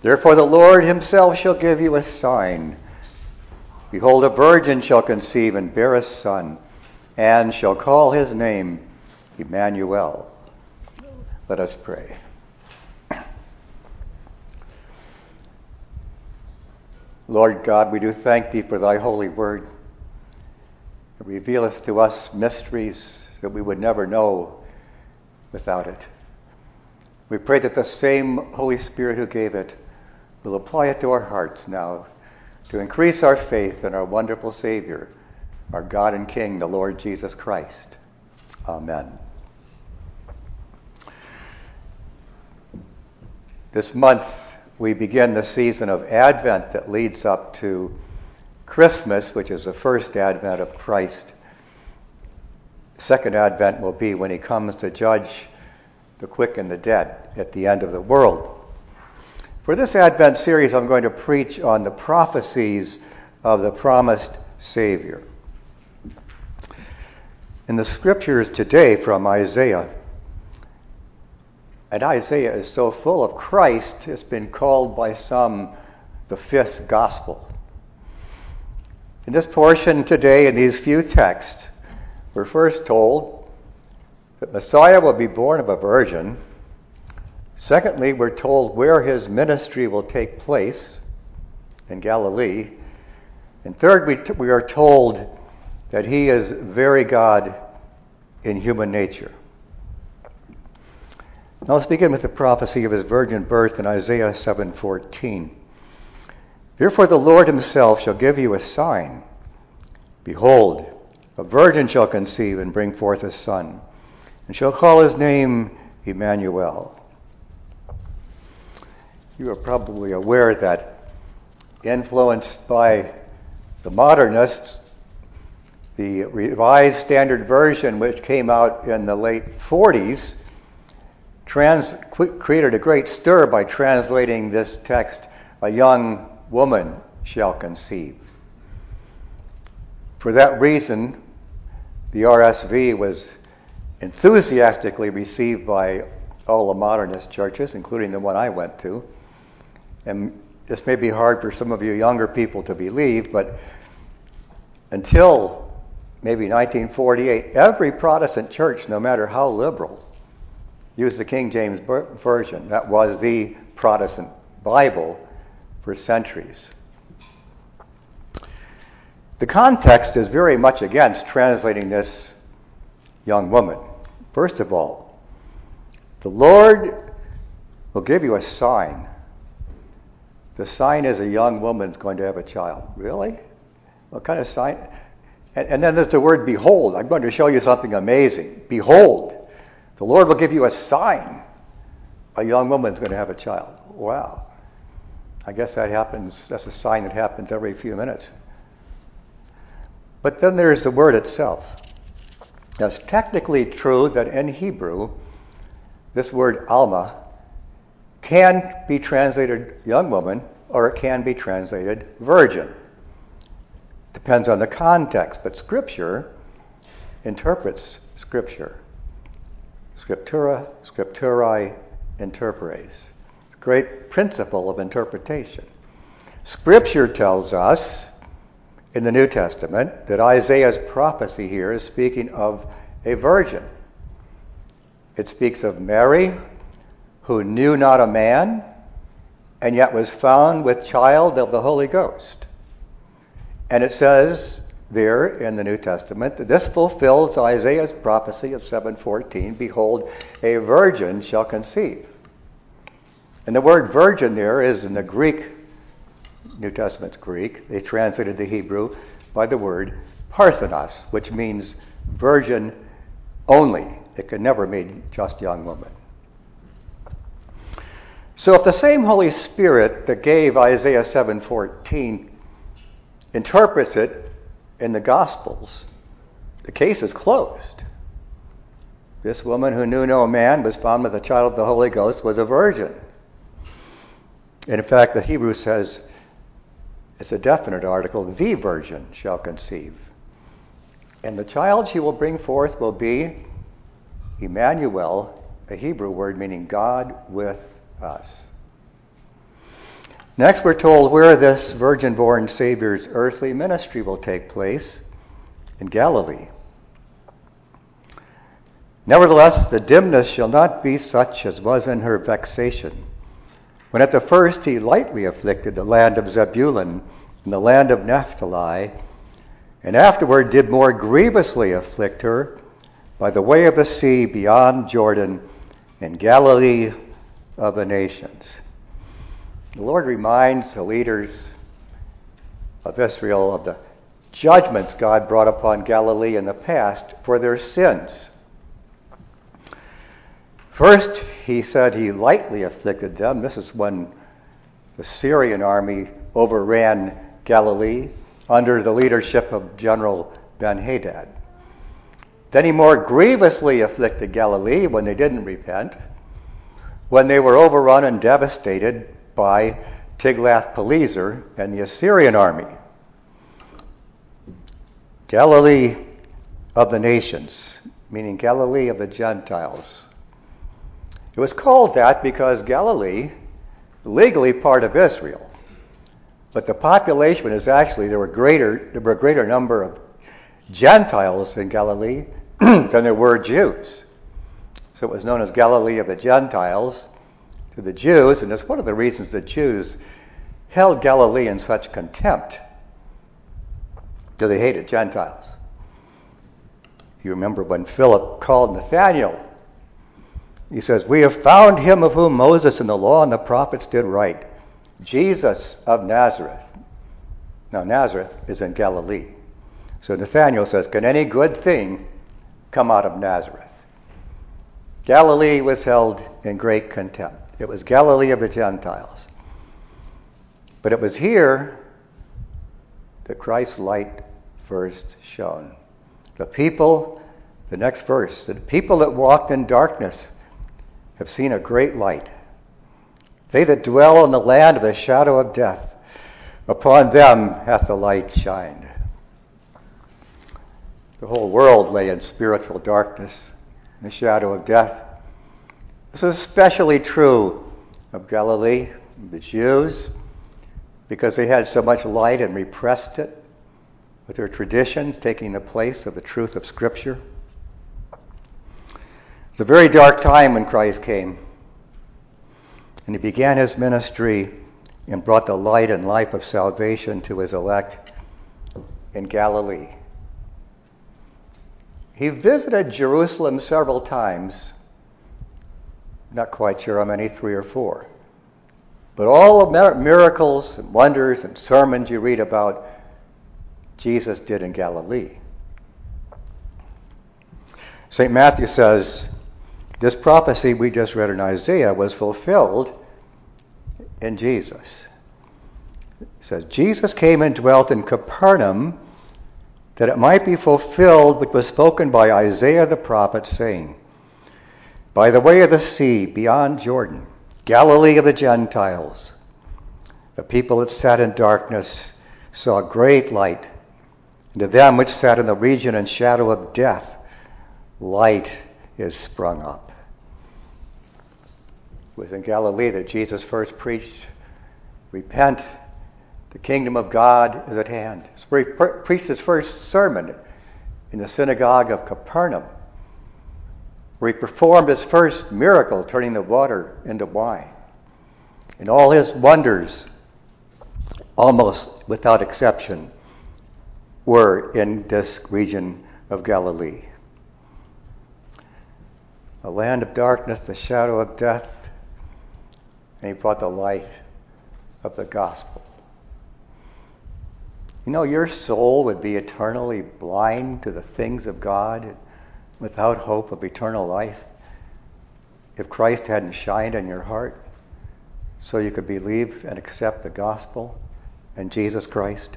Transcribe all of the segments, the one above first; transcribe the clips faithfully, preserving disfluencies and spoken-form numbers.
Therefore the Lord himself shall give you a sign. Behold, a virgin shall conceive and bear a son, and shall call his name Emmanuel. Let us pray. Lord God, we do thank thee for thy holy word. It revealeth to us mysteries that we would never know without it. We pray that the same Holy Spirit who gave it will apply it to our hearts now to increase our faith in our wonderful Savior, our God and King, the Lord Jesus Christ. Amen. This month we begin the season of Advent that leads up to Christmas, which is the first Advent of Christ. The second Advent will be when he comes to judge the quick and the dead at the end of the world. For this Advent series, I'm going to preach on the prophecies of the promised Savior. In the scriptures today from Isaiah, and Isaiah is so full of Christ, it's been called by some the fifth gospel. In this portion today, in these few texts, we're first told that Messiah will be born of a virgin. Secondly, we're told where his ministry will take place, in Galilee. And third, we, t- we are told that he is very God in human nature. Now let's begin with the prophecy of his virgin birth in Isaiah seven fourteen. Therefore the Lord himself shall give you a sign. Behold, a virgin shall conceive and bring forth a son, and shall call his name Emmanuel. You are probably aware that, influenced by the modernists, the Revised Standard Version, which came out in the late forties, trans- created a great stir by translating this text, a young woman shall conceive. For that reason, the R S V was enthusiastically received by all the modernist churches, including the one I went to. And this may be hard for some of you younger people to believe, but until maybe nineteen forty-eight, every Protestant church, no matter how liberal, used the King James Version. That was the Protestant Bible for centuries. The context is very much against translating this young woman. First of all, the Lord will give you a sign. The sign is a young woman's going to have a child. Really? What kind of sign? And, and then there's the word behold. I'm going to show you something amazing. Behold, the Lord will give you a sign. A young woman's going to have a child. Wow. I guess that happens, that's a sign that happens every few minutes. But then there's the word itself. Now, it's technically true that in Hebrew, this word Alma can be translated young woman, or it can be translated virgin. Depends on the context, but Scripture interprets Scripture. Scriptura, scripturae interpretes. It's a great principle of interpretation. Scripture tells us in the New Testament that Isaiah's prophecy here is speaking of a virgin. It speaks of Mary, who knew not a man, and yet was found with child of the Holy Ghost. And it says there in the New Testament that this fulfills Isaiah's prophecy of seven fourteen, behold, a virgin shall conceive. And the word virgin there is in the Greek, New Testament's Greek. They translated the Hebrew by the word parthenos, which means virgin only. It could never mean just young woman. So if the same Holy Spirit that gave Isaiah seven fourteen interprets it in the Gospels, the case is closed. This woman who knew no man was found with a child of the Holy Ghost was a virgin. And in fact, the Hebrew says, it's a definite article, the virgin shall conceive. And the child she will bring forth will be Emmanuel, a Hebrew word meaning God with us. Next, we're told where this virgin-born Savior's earthly ministry will take place, in Galilee. Nevertheless, the dimness shall not be such as was in her vexation, when at the first he lightly afflicted the land of Zebulun and the land of Naphtali, and afterward did more grievously afflict her by the way of the sea beyond Jordan in Galilee of the nations. The Lord reminds the leaders of Israel of the judgments God brought upon Galilee in the past for their sins. First, he said he lightly afflicted them. This is when the Syrian army overran Galilee under the leadership of General Ben-Hadad. Then he more grievously afflicted Galilee when they didn't repent, when they were overrun and devastated by Tiglath-Pileser and the Assyrian army. Galilee of the nations, meaning Galilee of the Gentiles. It was called that because Galilee, legally part of Israel, but the population is actually, there were greater, there were a greater number of Gentiles in Galilee than there were Jews. So it was known as Galilee of the Gentiles to the Jews, and it's one of the reasons the Jews held Galilee in such contempt, because they hated Gentiles. You remember when Philip called Nathanael, he says, "We have found him of whom Moses and the law and the prophets did write, Jesus of Nazareth." Now Nazareth is in Galilee. So Nathanael says, "Can any good thing come out of Nazareth?" Galilee was held in great contempt. It was Galilee of the Gentiles. But it was here that Christ's light first shone. The people, the next verse, the people that walked in darkness have seen a great light. They that dwell in the land of the shadow of death, upon them hath the light shined. The whole world lay in spiritual darkness, in the shadow of death. This is especially true of Galilee, the Jews, because they had so much light and repressed it with their traditions, taking the place of the truth of Scripture. It's a very dark time when Christ came, and he began his ministry and brought the light and life of salvation to his elect in Galilee. He visited Jerusalem several times. Not quite sure how many, three or four. But all the miracles and wonders and sermons you read about, Jesus did in Galilee. Saint Matthew says, this prophecy we just read in Isaiah was fulfilled in Jesus. It says, Jesus came and dwelt in Capernaum, that it might be fulfilled which was spoken by Isaiah the prophet, saying, by the way of the sea beyond Jordan, Galilee of the Gentiles, the people that sat in darkness saw great light, and to them which sat in the region and shadow of death, light is sprung up. It was in Galilee that Jesus first preached, repent, the kingdom of God is at hand. So he pre- preached his first sermon in the synagogue of Capernaum, where he performed his first miracle, turning the water into wine. And all his wonders, almost without exception, were in this region of Galilee. A land of darkness, the shadow of death, and he brought the light of the gospel. You know, your soul would be eternally blind to the things of God without hope of eternal life if Christ hadn't shined in your heart so you could believe and accept the gospel and Jesus Christ.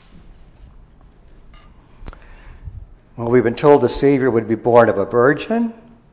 Well, we've been told the Savior would be born of a virgin,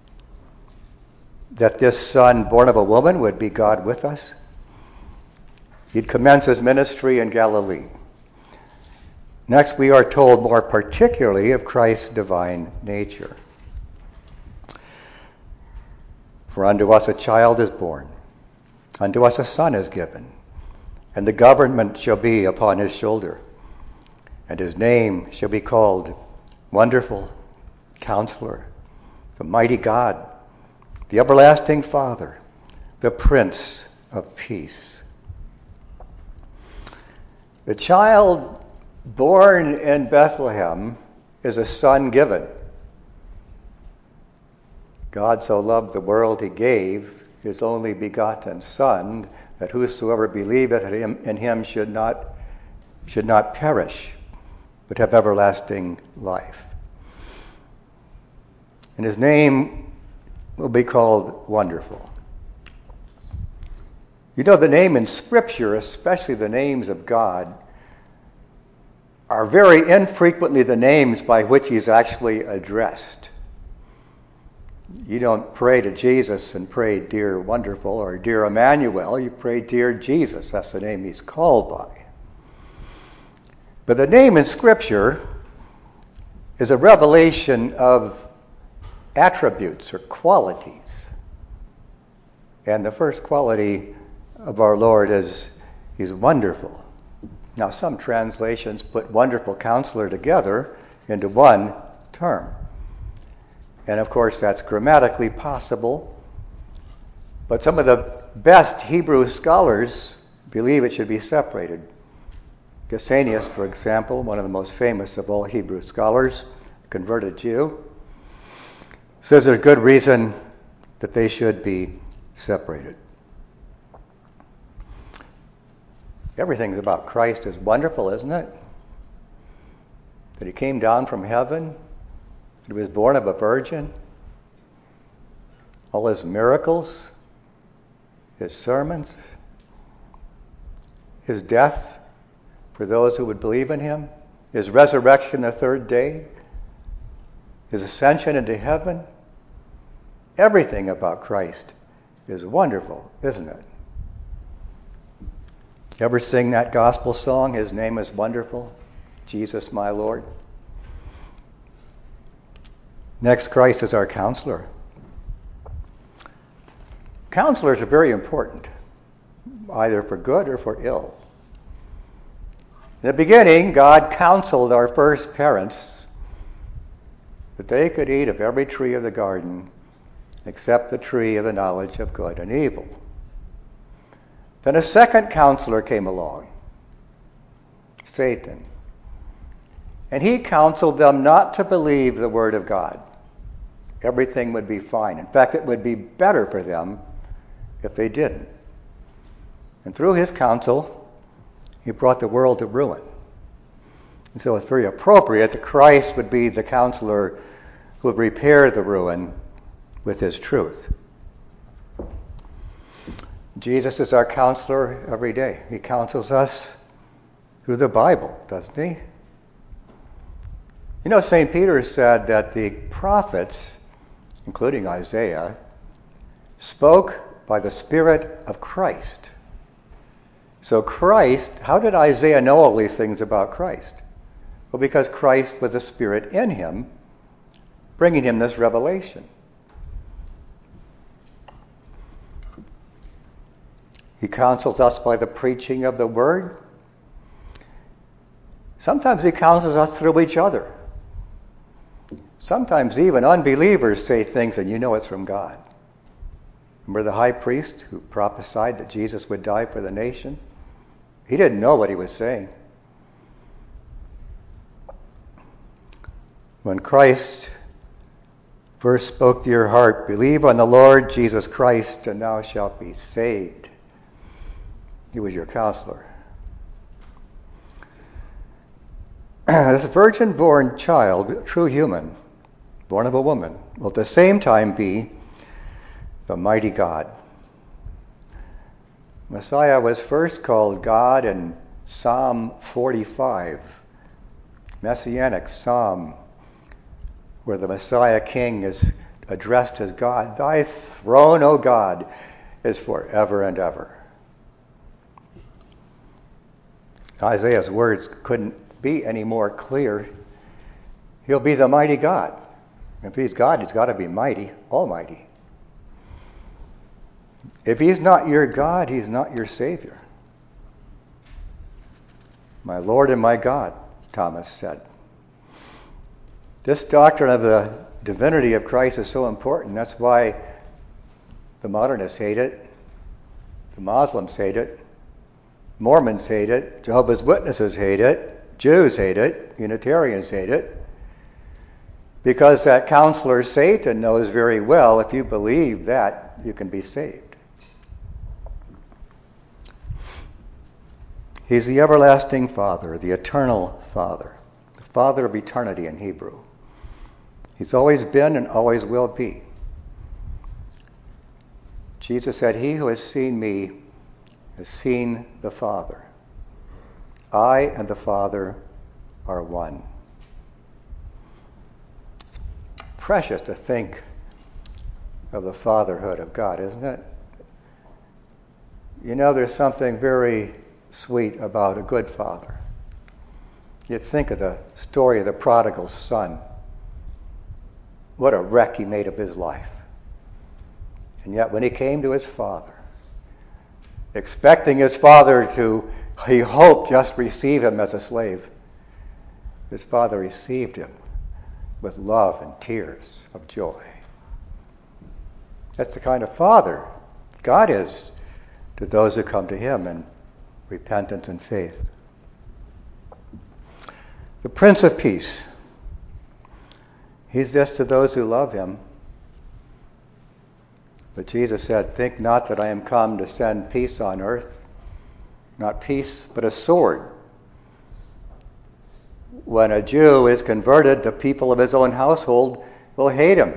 that this Son born of a woman would be God with us. He'd commence his ministry in Galilee. Next, we are told more particularly of Christ's divine nature. For unto us a child is born, unto us a son is given, and the government shall be upon his shoulder, and his name shall be called Wonderful Counselor, the Mighty God, the Everlasting Father, the Prince of Peace. The child born in Bethlehem is a son given. God so loved the world, he gave his only begotten Son, that whosoever believeth in him, in him should not, should not perish, but have everlasting life. And his name will be called Wonderful. You know, the name in Scripture, especially the names of God, are very infrequently the names by which he's actually addressed. You don't pray to Jesus and pray, Dear Wonderful, or Dear Emmanuel. You pray, Dear Jesus. That's the name he's called by. But the name in Scripture is a revelation of attributes or qualities. And the first quality of our Lord is he's wonderful. Now, some translations put Wonderful Counselor together into one term. And of course, that's grammatically possible. But some of the best Hebrew scholars believe it should be separated. Gesenius, for example, one of the most famous of all Hebrew scholars, converted Jew, says there's good reason that they should be separated. Everything about Christ is wonderful, isn't it? That he came down from heaven, that he was born of a virgin, all his miracles, his sermons, his death for those who would believe in him, his resurrection the third day, his ascension into heaven. Everything about Christ is wonderful, isn't it? You ever sing that gospel song, His Name is Wonderful, Jesus my Lord? Next, Christ is our counselor. Counselors are very important, either for good or for ill. In the beginning, God counseled our first parents that they could eat of every tree of the garden except the tree of the knowledge of good and evil. Then a second counselor came along, Satan. And he counseled them not to believe the word of God. Everything would be fine. In fact, it would be better for them if they didn't. And through his counsel, he brought the world to ruin. And so it's very appropriate that Christ would be the counselor who would repair the ruin with his truth. Jesus is our counselor every day. He counsels us through the Bible, doesn't he? You know, Saint Peter said that the prophets, including Isaiah, spoke by the Spirit of Christ. So Christ, how did Isaiah know all these things about Christ? Well, because Christ was a Spirit in him, bringing him this revelation. He counsels us by the preaching of the Word. Sometimes he counsels us through each other. Sometimes even unbelievers say things and you know it's from God. Remember the high priest who prophesied that Jesus would die for the nation? He didn't know what he was saying. When Christ first spoke to your heart, believe on the Lord Jesus Christ and thou shalt be saved. He was your counselor. This virgin-born child, true human, born of a woman, will at the same time be the mighty God. Messiah was first called God in Psalm forty-five, Messianic Psalm, where the Messiah King is addressed as God. Thy throne, O God, is forever and ever. Isaiah's words couldn't be any more clear. He'll be the mighty God. If he's God, he's got to be mighty, almighty. If he's not your God, he's not your Savior. My Lord and my God, Thomas said. This doctrine of the divinity of Christ is so important. That's why the modernists hate it, the Muslims hate it, Mormons hate it, Jehovah's Witnesses hate it, Jews hate it, Unitarians hate it. Because that counselor Satan knows very well if you believe that, you can be saved. He's the everlasting Father, the eternal Father, the Father of eternity in Hebrew. He's always been and always will be. Jesus said, "He who has seen me has seen the Father. I and the Father are one." It's precious to think of the fatherhood of God, isn't it? You know, there's something very sweet about a good father. You think of the story of the prodigal son. What a wreck he made of his life. And yet when he came to his father, expecting his father to, he hoped, just receive him as a slave, his father received him with love and tears of joy. That's the kind of father God is to those who come to him in repentance and faith. The Prince of Peace. He's this to those who love him. But Jesus said, "Think not that I am come to send peace on earth. Not peace, but a sword." When a Jew is converted, the people of his own household will hate him.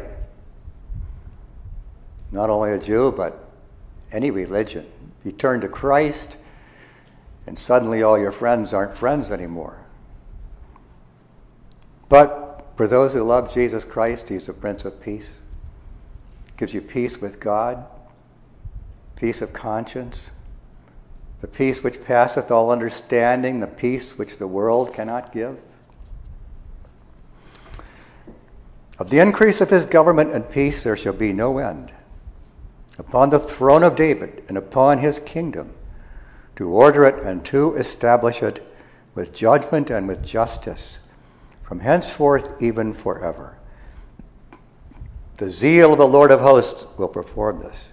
Not only a Jew, but any religion. You turn to Christ, and suddenly all your friends aren't friends anymore. But for those who love Jesus Christ, he's the Prince of Peace. Gives you peace with God, peace of conscience, the peace which passeth all understanding, the peace which the world cannot give. Of the increase of his government and peace there shall be no end, upon the throne of David and upon his kingdom, to order it and to establish it with judgment and with justice, from henceforth even forever. The zeal of the Lord of hosts will perform this.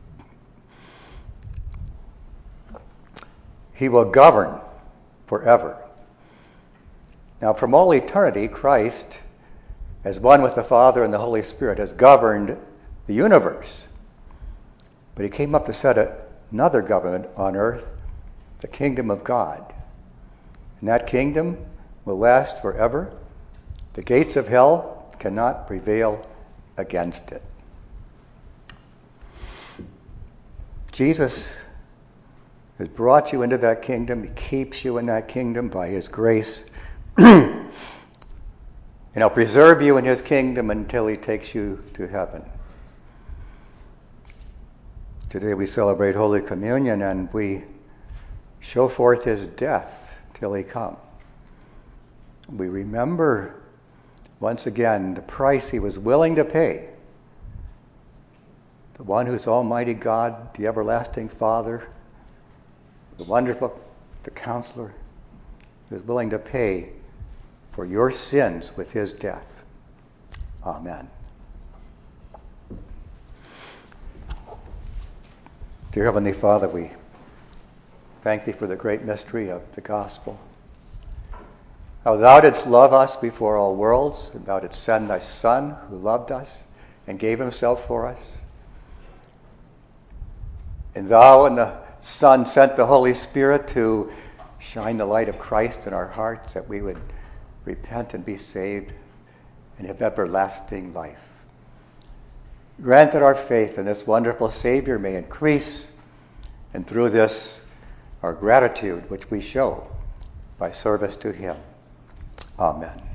He will govern forever. Now, from all eternity, Christ, as one with the Father and the Holy Spirit, has governed the universe. But he came up to set another government on earth, the kingdom of God. And that kingdom will last forever. The gates of hell cannot prevail against it. Jesus has brought you into that kingdom. He keeps you in that kingdom by his grace. And he'll preserve you in his kingdom until he takes you to heaven. Today we celebrate Holy Communion and we show forth his death till he come. We remember once again the price he was willing to pay. The one who's Almighty God, the everlasting Father, the wonderful, the Counselor, who is willing to pay for your sins with his death. Amen. Dear Heavenly Father, we thank thee for the great mystery of the gospel. How thou didst love us before all worlds, and thou didst send thy Son who loved us and gave himself for us. And thou and the Son sent the Holy Spirit to shine the light of Christ in our hearts, that we would repent and be saved and have everlasting life. Grant that our faith in this wonderful Savior may increase, and through this our gratitude which we show by service to him. Amen.